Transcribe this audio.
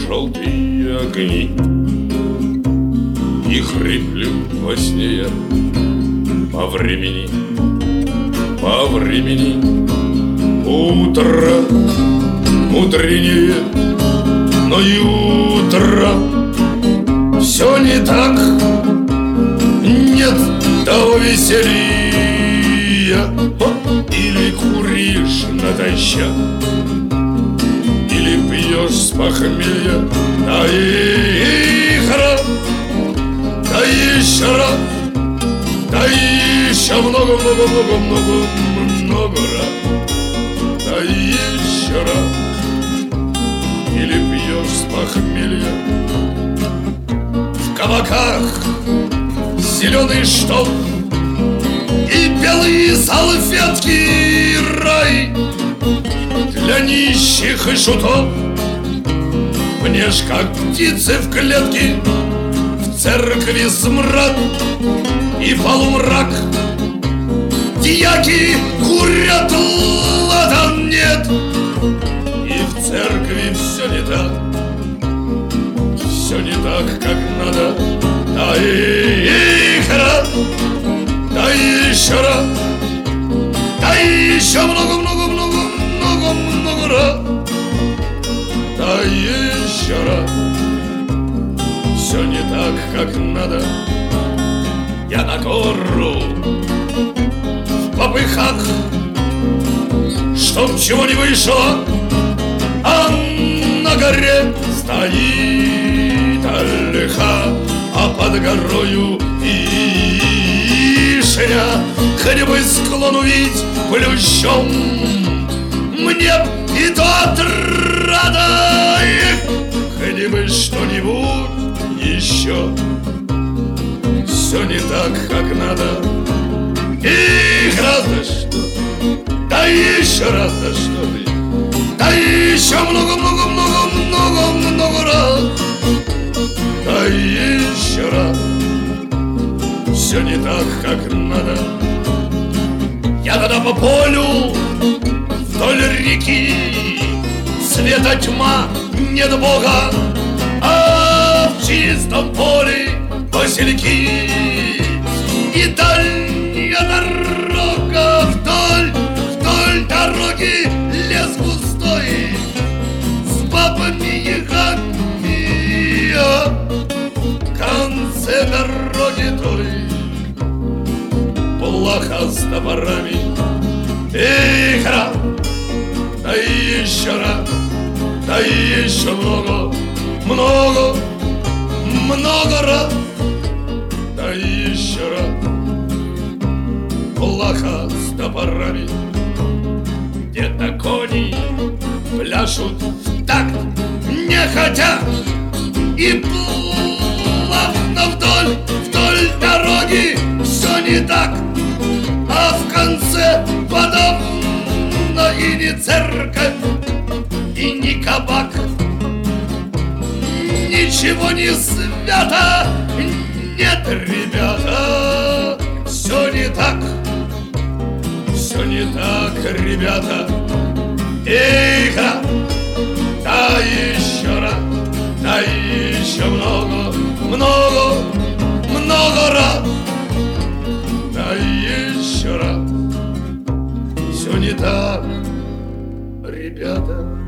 желтые огни, и хриплю во сне я по времени, по времени. Утро мудренее, но и утро все не так. Нет того веселья. Или куришь натощак, или пьешь с похмелья. Да ихра, да еще раз, да еще много раз. Да еще раз. Или пьешь с похмелья. В кабаках зеленый штоф и белые салфетки, рай для нищих и шутов. Мне ж как птицы в клетке, в церкви смрад и полумрак. Дьяки курят, ладан нет, и в церкви все не так. Все не так, как надо. Да ихра, да еще раз, да еще много раз. Да еще раз. Все не так, как надо. Я на гору в попыхах, чтоб чего не вышло, а на горе стоит ольха, а под горою вишня. Хоть бы склон увидеть плющом, мне и то отрада. Хоть бы что-нибудь еще. Все не так, как надо. И раз, да что, да еще раз, да что ты, да еще много раз. Да еще раз. Все не так, как надо. Я тогда по полю вдоль реки, света тьма, нет Бога, а в чистом поле васильки. И дальняя дорога, вдоль дороги лес густой с бабами-ягами, а в конце дороги той плаха с топорами. Ихра, да еще раз, да еще много раз. Да еще раз. Плаха с топорами. Где-то кони пляшут в такт, не хотят, и плавно вдоль дороги все не так. А в конце подавно и не церковь, и не кабак. Ничего не свято. Нет, ребята, все не так. Все не так, ребята. Игра, да еще раз, да еще много раз. Да еще раз. Все не так, ребята.